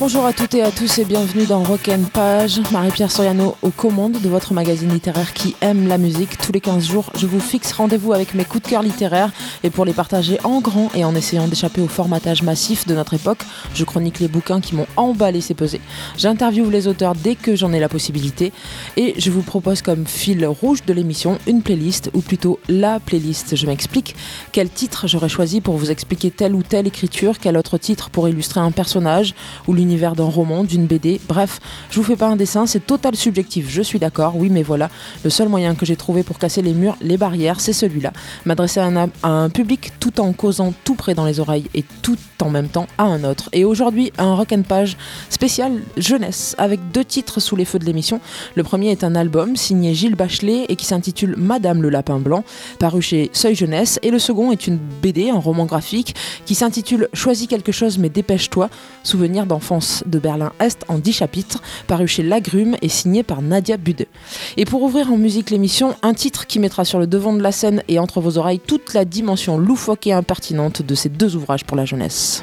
Bonjour à toutes et à tous et bienvenue dans Rock & Page. Marie-Pierre Soriano aux commandes de votre magazine littéraire qui aime la musique. Tous les 15 jours, je vous fixe rendez-vous avec mes coups de cœur littéraires et pour les partager en grand et en essayant d'échapper au formatage massif de notre époque, je chronique les bouquins qui m'ont emballé c'est pesé. J'interviewe les auteurs dès que j'en ai la possibilité et je vous propose comme fil rouge de l'émission une playlist ou plutôt la playlist. Je m'explique. Quel titre j'aurais choisi pour vous expliquer telle ou telle écriture, quel autre titre pour illustrer un personnage ou l'univers d'un roman, d'une BD, bref, je vous fais pas un dessin, c'est total subjectif, je suis d'accord, oui mais voilà, le seul moyen que j'ai trouvé pour casser les murs, les barrières, c'est celui-là, m'adresser à un public tout en causant tout près dans les oreilles et tout en même temps à un autre. Et aujourd'hui, un Rock & Page spécial jeunesse, avec 2 titres sous les feux de l'émission. Le premier est un album signé Gilles Bachelet et qui s'intitule Madame le Lapin Blanc, paru chez Seuil Jeunesse, et le second est une BD, un roman graphique, qui s'intitule Choisis quelque chose mais dépêche-toi, souvenir d'enfance de Berlin-Est en 10 chapitres, paru chez Lagrume et signé par Nadia Bude. Et pour ouvrir en musique l'émission, un titre qui mettra sur le devant de la scène et entre vos oreilles toute la dimension loufoque et impertinente de ces 2 ouvrages pour la jeunesse.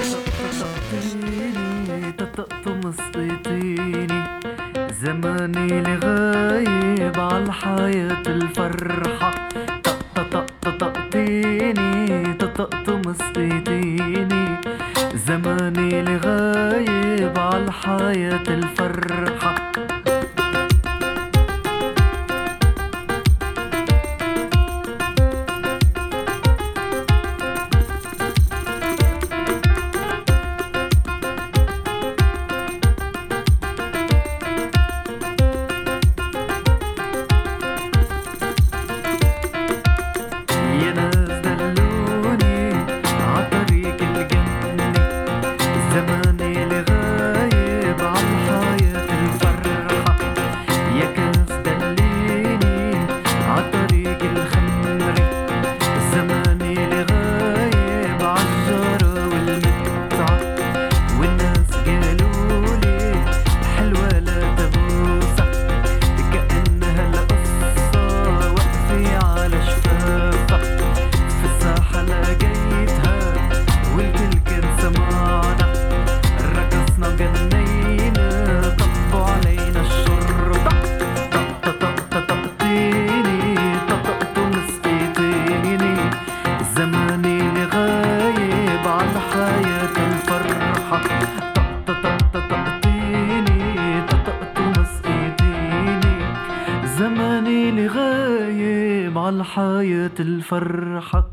زماني لغايب عالحياة الفرحة زماني لغايب عالحياة الفرحة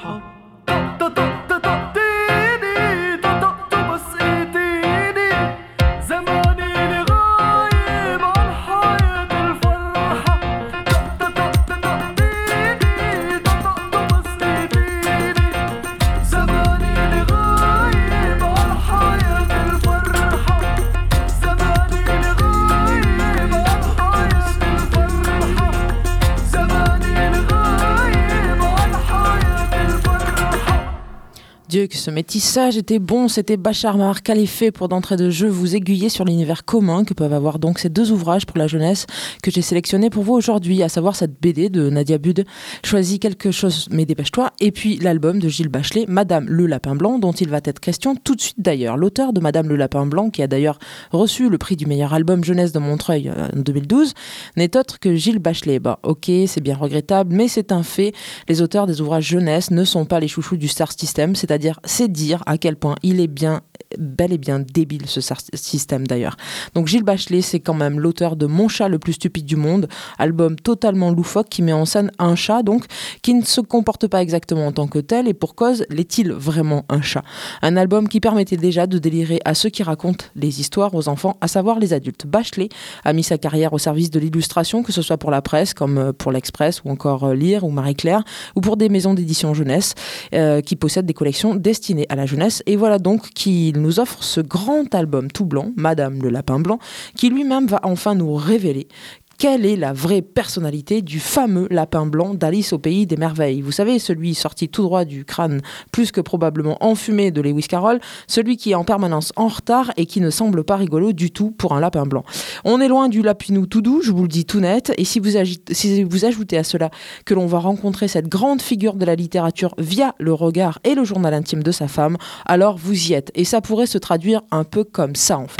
الفرحة طقطقتيني طقطقت بس ايديني زماني لغايب عن حياة الفرحة طقطقتيني طقطقت بس ايديني زماني لغايب عن حياة الفرحة زماني لغايب عن حياة الفرحة زماني لغايب عن حياة الفرحة. Dieu, que ce métissage était bon, c'était Bachar Mar Khalife pour d'entrée de jeu vous aiguiller sur l'univers commun que peuvent avoir donc ces deux ouvrages pour la jeunesse que j'ai sélectionnés pour vous aujourd'hui, à savoir cette BD de Nadia Bud, Choisis quelque chose mais dépêche-toi, et puis l'album de Gilles Bachelet, Madame le Lapin Blanc, dont il va être question tout de suite d'ailleurs. L'auteur de Madame le Lapin Blanc, qui a d'ailleurs reçu le prix du meilleur album jeunesse de Montreuil en 2012, n'est autre que Gilles Bachelet. Bah ok, c'est bien regrettable, mais c'est un fait, les auteurs des ouvrages jeunesse ne sont pas les chouchous du Star System, c'est-à-dire c'est dire à quel point il est bel et bien débile ce système d'ailleurs. Donc Gilles Bachelet, c'est quand même l'auteur de Mon chat le plus stupide du monde, album totalement loufoque qui met en scène un chat donc qui ne se comporte pas exactement en tant que tel, et pour cause, l'est-il vraiment un chat? Un album qui permettait déjà de délirer à ceux qui racontent les histoires aux enfants, à savoir les adultes. Bachelet a mis sa carrière au service de l'illustration, que ce soit pour la presse comme pour l'Express ou encore Lire ou Marie-Claire, ou pour des maisons d'édition jeunesse qui possèdent des collections destinées à la jeunesse, et voilà donc qu'il nous offre ce grand album tout blanc, Madame le Lapin Blanc, qui lui-même va enfin nous révéler quelle est la vraie personnalité du fameux lapin blanc d'Alice au pays des merveilles. Vous savez, celui sorti tout droit du crâne plus que probablement enfumé de Lewis Carroll, celui qui est en permanence en retard et qui ne semble pas rigolo du tout pour un lapin blanc. On est loin du lapinou tout doux, je vous le dis tout net, et si vous ajoutez à cela que l'on va rencontrer cette grande figure de la littérature via le regard et le journal intime de sa femme, alors vous y êtes. Et ça pourrait se traduire un peu comme ça en fait.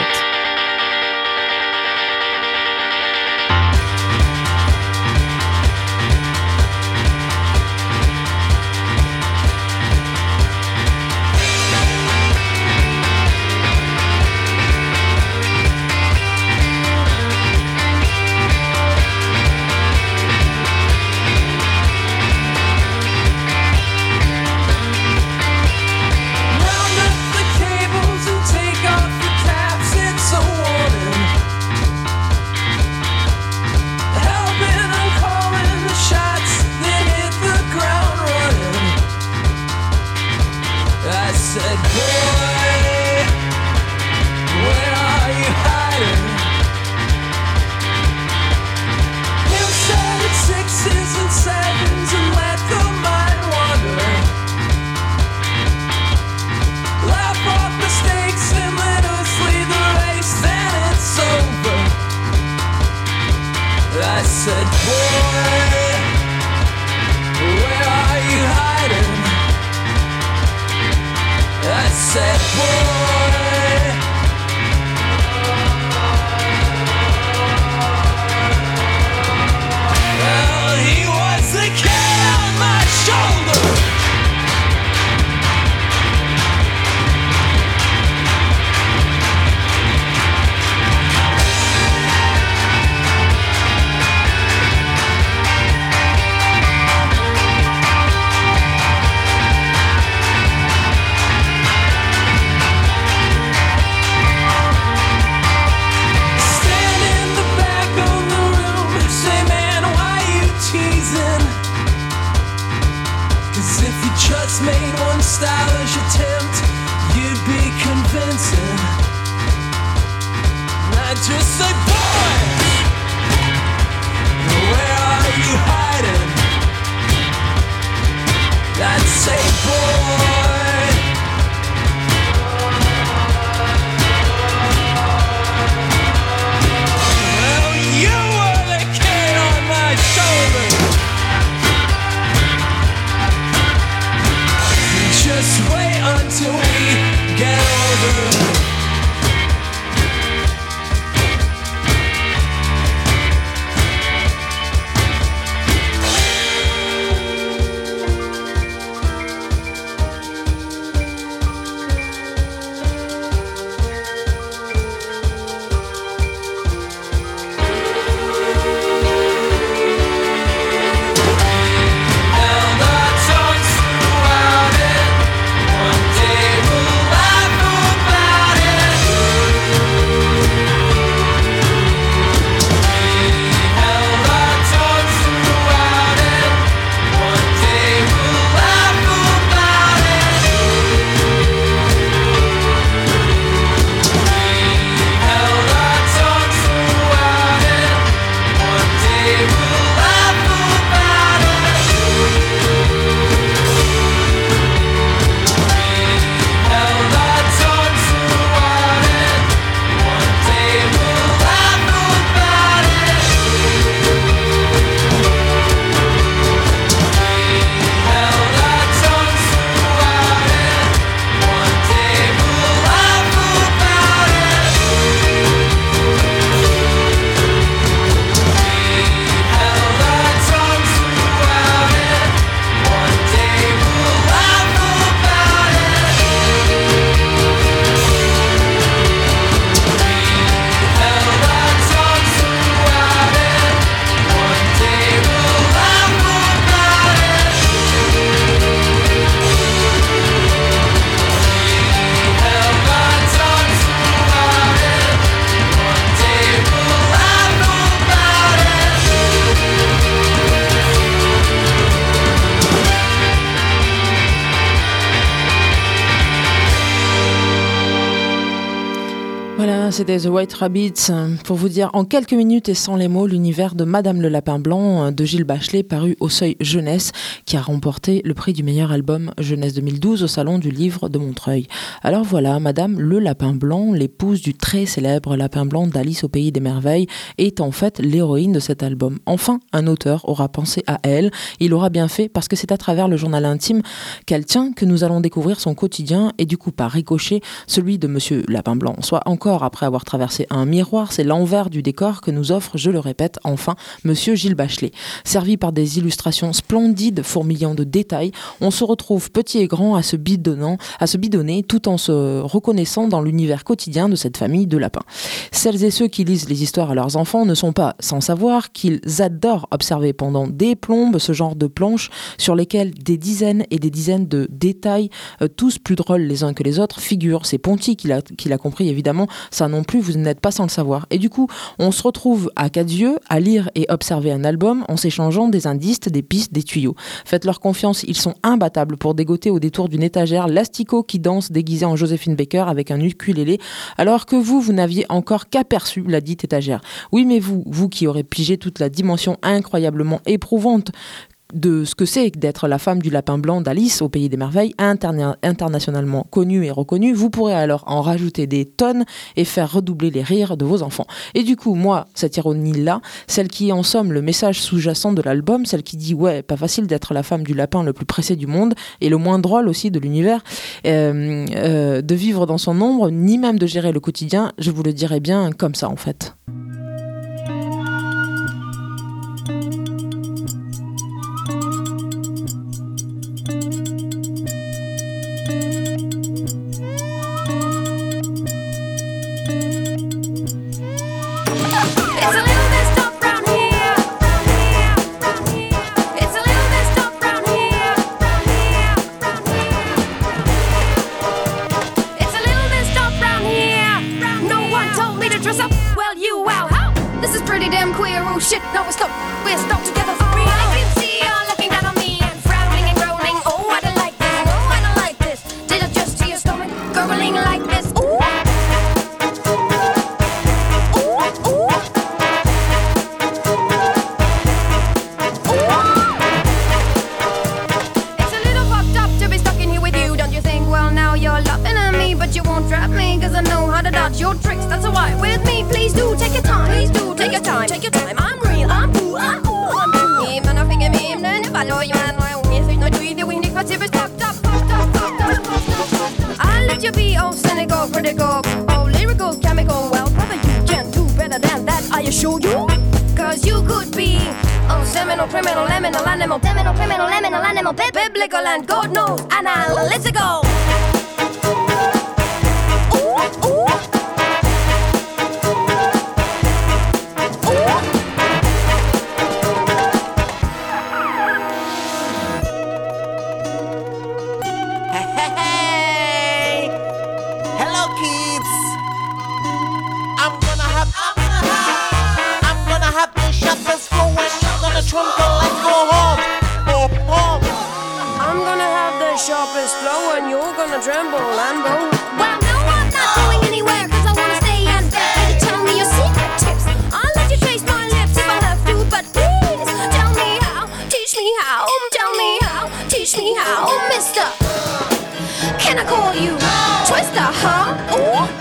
C'était The White Rabbits. Pour vous dire en quelques minutes et sans les mots, l'univers de Madame le Lapin Blanc de Gilles Bachelet, paru au Seuil Jeunesse, qui a remporté le prix du meilleur album Jeunesse 2012 au Salon du Livre de Montreuil. Alors voilà, Madame le Lapin Blanc, l'épouse du très célèbre Lapin Blanc d'Alice au Pays des Merveilles, est en fait l'héroïne de cet album. Enfin, un auteur aura pensé à elle. Il aura bien fait parce que c'est à travers le journal intime qu'elle tient que nous allons découvrir son quotidien et du coup par ricochet celui de Monsieur Lapin Blanc. Soit encore après avoir traversé un miroir, c'est l'envers du décor que nous offre, je le répète, enfin Monsieur Gilles Bachelet. Servi par des illustrations splendides, fourmillant de détails, on se retrouve petit et grand à se bidonner tout en se reconnaissant dans l'univers quotidien de cette famille de lapins. Celles et ceux qui lisent les histoires à leurs enfants ne sont pas sans savoir qu'ils adorent observer pendant des plombes ce genre de planches sur lesquelles des dizaines et des dizaines de détails, tous plus drôles les uns que les autres, figurent. C'est Ponty qui l'a compris évidemment, ça non plus vous n'êtes pas sans le savoir. Et du coup, on se retrouve à quatre yeux à lire et observer un album en s'échangeant des indices, des pistes, des tuyaux. Faites-leur confiance, ils sont imbattables pour dégoter au détour d'une étagère l'asticot qui danse déguisé en Joséphine Baker avec un ukulélé, alors que vous n'aviez encore qu'aperçu la dite étagère. Oui, mais vous qui aurez pigé toute la dimension incroyablement éprouvante de ce que c'est d'être la femme du lapin blanc d'Alice au Pays des Merveilles, internationalement connue et reconnue, vous pourrez alors en rajouter des tonnes et faire redoubler les rires de vos enfants. Et du coup, moi, cette ironie-là, celle qui est en somme le message sous-jacent de l'album, celle qui dit « ouais, pas facile d'être la femme du lapin le plus pressé du monde et le moins drôle aussi de l'univers, de vivre dans son ombre, ni même de gérer le quotidien », je vous le dirais bien comme ça en fait. Shit, no, we're stuck together for real. I can see you're looking down on me and frowning and groaning. Oh, I don't like this, no, I don't like this. Did it just to your stomach, gurgling like this? Ooh, ooh, ooh, ooh. It's a little fucked up to be stuck in here with you, don't you think? Well, now you're laughing at me, but you won't trap me, cause I know how to dodge your tricks. That's why with me, please do take your time. Please do take your time, take your time. I'll let you be all cynical, critical, all lyrical, chemical. Well, brother, you can't do better than that, I assure you. Cause you could be all seminal, criminal, liminal, animal, criminal, liminal, animal, biblical, and God knows analytical. Ooh, ooh. Sharpest flow and you're gonna tremble and go. Well, no, I'm not going anywhere, cause I wanna stay and beg. Tell me your secret tips, I'll let you trace my lips if I have to. But please, tell me how, teach me how. Tell me how, teach me how. Mister, can I call you Twister, huh? Ooh.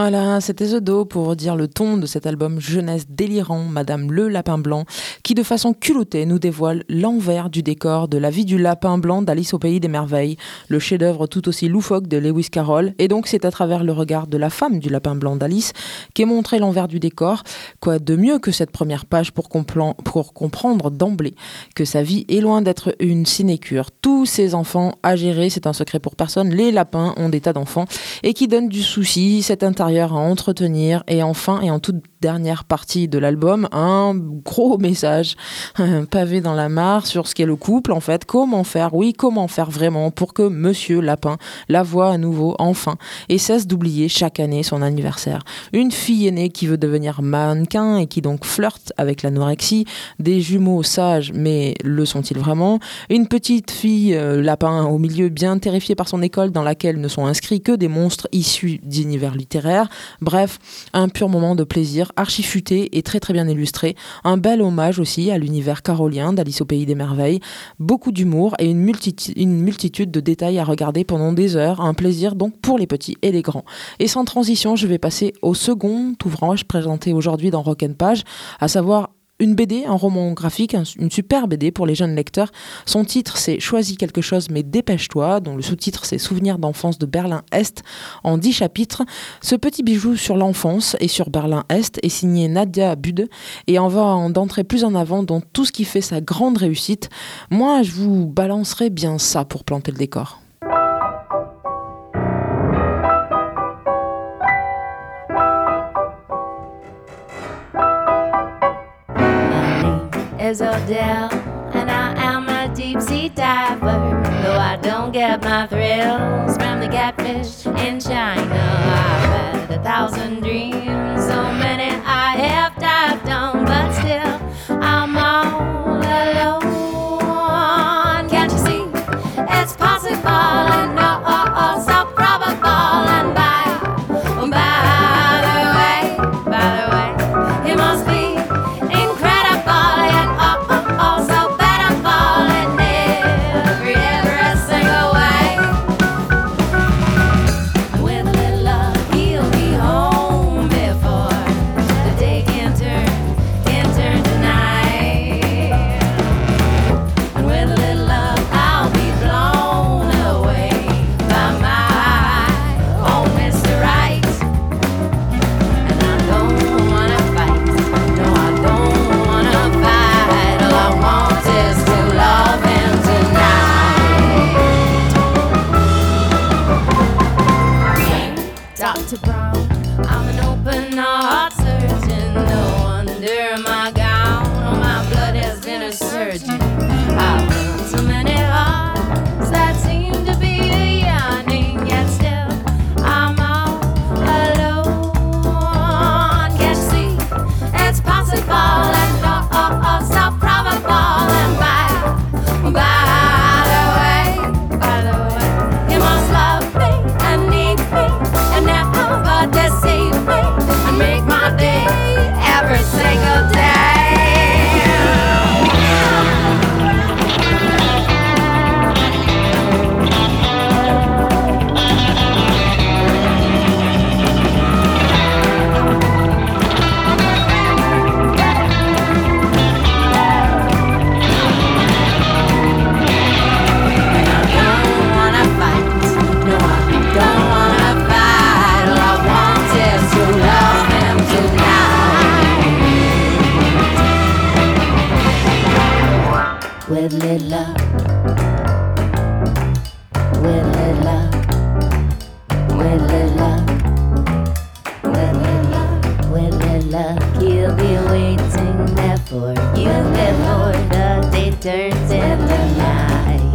Voilà, c'était The Do pour dire le ton de cet album jeunesse délirant, Madame le Lapin Blanc, qui de façon culottée nous dévoile l'envers du décor de La vie du lapin blanc d'Alice au pays des merveilles, le chef-d'œuvre tout aussi loufoque de Lewis Carroll. Et donc c'est à travers le regard de la femme du lapin blanc d'Alice qu'est montré l'envers du décor. Quoi de mieux que cette première page pour comprendre d'emblée que sa vie est loin d'être une sinécure. Tous ces enfants à gérer, c'est un secret pour personne. Les lapins ont des tas d'enfants et qui donnent du souci, cet intérieur à entretenir. Et enfin, et en toute dernière partie de l'album, un gros message, un pavé dans la mare sur ce qu'est le couple en fait. Comment faire vraiment pour que Monsieur Lapin la voie à nouveau enfin et cesse d'oublier chaque année son anniversaire. Une fille aînée qui veut devenir mannequin et qui donc flirte avec l'anorexie, des jumeaux sages mais le sont-ils vraiment, une petite fille lapin au milieu bien terrifiée par son école dans laquelle ne sont inscrits que des monstres issus d'univers littéraires. Bref, un pur moment de plaisir archi-futé et très très bien illustré. Un bel hommage aussi à l'univers carolien d'Alice au pays des merveilles. Beaucoup d'humour et une multitude de détails à regarder pendant des heures. Un plaisir donc pour les petits et les grands. Et sans transition, je vais passer au second ouvrage présenté aujourd'hui dans Rock and Page, à savoir une BD, un roman graphique, une super BD pour les jeunes lecteurs. Son titre, c'est Choisis quelque chose mais dépêche-toi, dont le sous-titre, c'est Souvenirs d'enfance de Berlin-Est, en 10 chapitres. Ce petit bijou sur l'enfance et sur Berlin-Est est signé Nadia Bude et on va d'entrer plus en avant dans tout ce qui fait sa grande réussite. Moi, je vous balancerai bien ça pour planter le décor. Is Odell, and I am a deep sea diver. Though I don't get my thrills from the catfish in China, I've had 1,000 dreams, so many I have dived on, but still I'm all alone. Can't you see? It's possible and no, so probable. And by the way, it must be incredible and oh so beautiful in every single way. With a little love, he'll be home before the day can turn tonight. And with a little love, I'll be blown away by my own Mr. Right. And I don't wanna fight, no, I don't wanna fight. All I want is to love him tonight. Dr. Brown, I'm an open heart surgeon. No wonder my gown or my blood has been a surgeon. I've done so many hearts that seem to be a yearning, yet still I'm all alone. Can't you see? It's possible and oh, so probable. And by the way, you must love me and need me and never deceive me and make my day every single day. Don't wanna fight, no, I don't wanna fight. All I want is to love him tonight. With little love, with little love, with little love, with little love, with little love, he'll be waiting there for you before the day turns into night.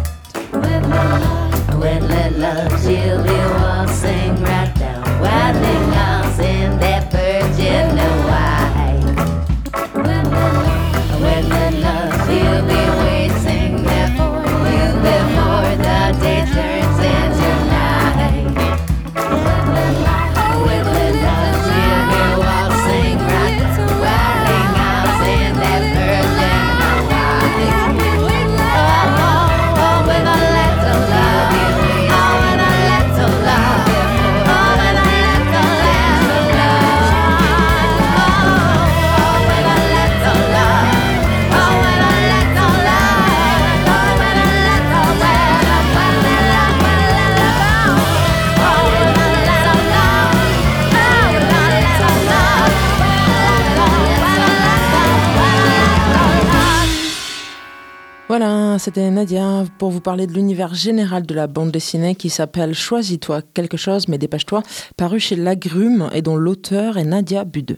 With little love, she'll be waltzing right down, wilding house in that virgin white. With little love, she'll be waiting there for you before the day turns into night. With little love, she'll be waltzing right down, wilding house in that virgin white. c'était Nadia pour vous parler de l'univers général de la bande dessinée qui s'appelle Choisis-toi quelque chose, mais dépêche-toi, paru chez Lagrume et dont l'auteur est Nadia Budeux.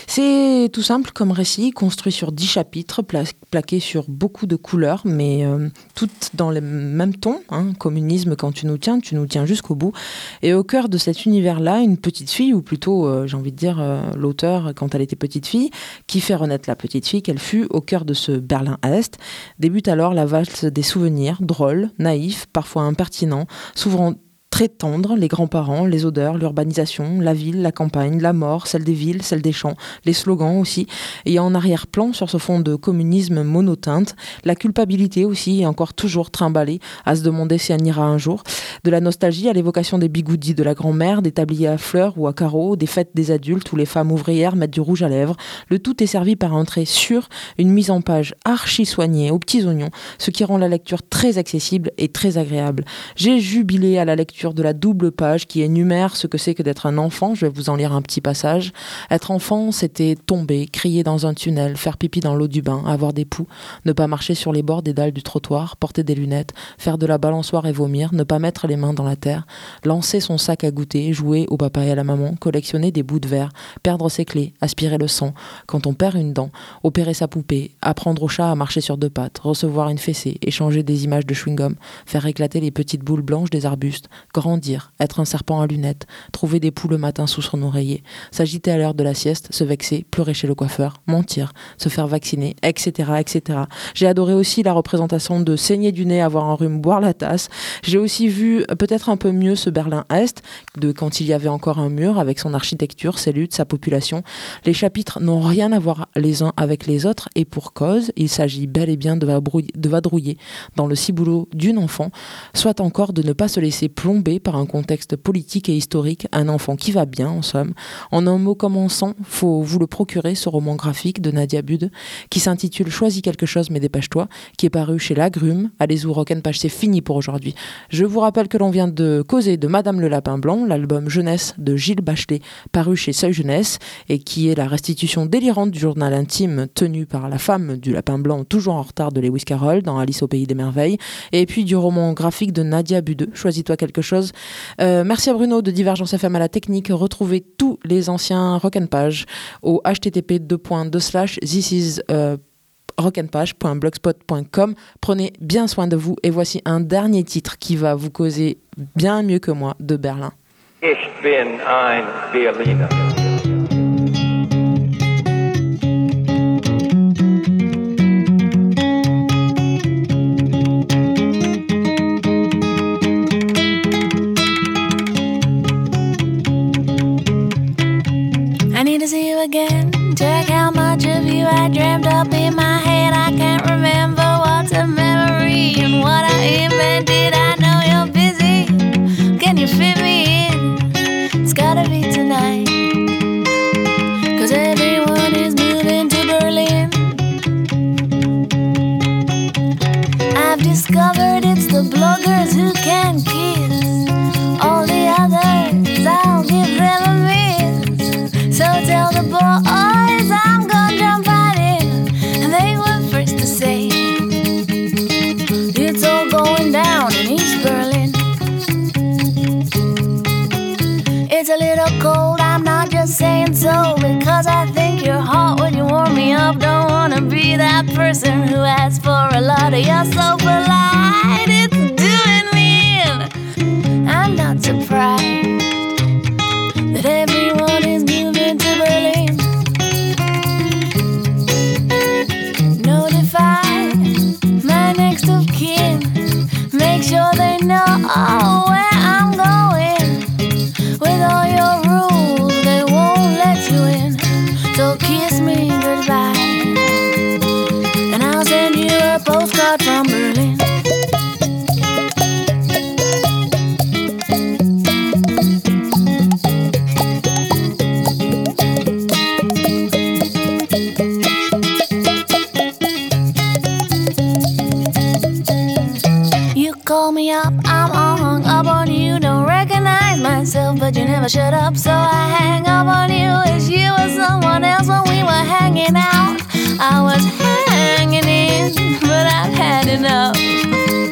C'est tout simple comme récit, construit sur 10 chapitres, plaqués sur beaucoup de couleurs, mais toutes dans le même ton. Communisme, quand tu nous tiens jusqu'au bout. Et au cœur de cet univers-là, une petite fille, ou plutôt, j'ai envie de dire, l'auteur, quand elle était petite fille, qui fait renaître la petite fille qu'elle fut au cœur de ce Berlin-Est. Débute alors la valse des souvenirs, drôles, naïfs, parfois impertinents, souvent très tendre, les grands-parents, les odeurs, l'urbanisation, la ville, la campagne, la mort, celle des villes, celle des champs, les slogans aussi. Et en arrière-plan, sur ce fond de communisme monoteinte, la culpabilité aussi est encore toujours trimballée, à se demander si elle ira un jour. De la nostalgie à l'évocation des bigoudis de la grand-mère, des tabliers à fleurs ou à carreaux, des fêtes des adultes où les femmes ouvrières mettent du rouge à lèvres. Le tout est servi par un trait sûr, une mise en page archi-soignée aux petits oignons, ce qui rend la lecture très accessible et très agréable. J'ai jubilé à la lecture de la double page qui énumère ce que c'est que d'être un enfant. Je vais vous en lire un petit passage. Être enfant, c'était tomber, crier dans un tunnel, faire pipi dans l'eau du bain, avoir des poux, ne pas marcher sur les bords des dalles du trottoir, porter des lunettes, faire de la balançoire et vomir, ne pas mettre les mains dans la terre, lancer son sac à goûter, jouer au papa et à la maman, collectionner des bouts de verre, perdre ses clés, aspirer le sang, quand on perd une dent, opérer sa poupée, apprendre au chat à marcher sur deux pattes, recevoir une fessée, échanger des images de chewing-gum, faire éclater les petites boules blanches des arbustes, grandir, être un serpent à lunettes, trouver des poux le matin sous son oreiller, s'agiter à l'heure de la sieste, se vexer, pleurer chez le coiffeur, mentir, se faire vacciner, etc., etc. J'ai adoré aussi la représentation de saigner du nez, avoir un rhume, boire la tasse. J'ai aussi vu peut-être un peu mieux ce Berlin-Est, de quand il y avait encore un mur, avec son architecture, ses luttes, sa population. Les chapitres n'ont rien à voir les uns avec les autres, et pour cause, il s'agit bel et bien de vadrouiller dans le ciboulot d'une enfant, soit encore de ne pas se laisser plomber par un contexte politique et historique, un enfant qui va bien en somme. En un mot commençant, faut vous le procurer, ce roman graphique de Nadia Budeux qui s'intitule Choisis quelque chose mais dépêche-toi, qui est paru chez Lagrume. Allez-y, Rock'n'Page, c'est fini pour aujourd'hui. Je vous rappelle que l'on vient de causer de Madame le Lapin Blanc, l'album Jeunesse de Gilles Bachelet, paru chez Seuil Jeunesse, et qui est la restitution délirante du journal intime tenu par la femme du Lapin Blanc, toujours en retard, de Lewis Carroll dans Alice au Pays des Merveilles, et puis du roman graphique de Nadia Budeux, Choisis-toi quelque chose. Merci à Bruno de Divergence FM à la technique. Retrouvez tous les anciens Rock'n'Page au http://rock'n'page.blogspot.com. Prenez bien soin de vous et voici un dernier titre qui va vous causer bien mieux que moi de Berlin. Ich bin ein Berliner. I need to see you again. Check how much of you I dreamt up in my head. I can't remember what's a memory and what I invented. I know you're busy. Can you fit me in? It's gotta be tonight. 'Cause everyone is moving to Berlin. I've discovered it's the bloggers who can kiss. All the others, I'll give them a miss. So tell the boys I'm gonna jump right in. And they were first to say it's all going down in East Berlin. It's a little cold, I'm not just saying so because I think you're hot when you warm me up. Don't wanna be that person who asks for a lot of you're so polite. It's doing me in. I'm not surprised that everyone is moving to Berlin. Notify my next of kin. Make sure they know where I'm going. With all your rules, they won't let you in. So kiss me goodbye, and I'll send you a postcard from Berlin. Call me up, I'm all hung up on you. Don't recognize myself, but you never shut up, so I hang up on you. Wish you were someone else when we were hanging out. I was hanging hanging in, but I've had enough.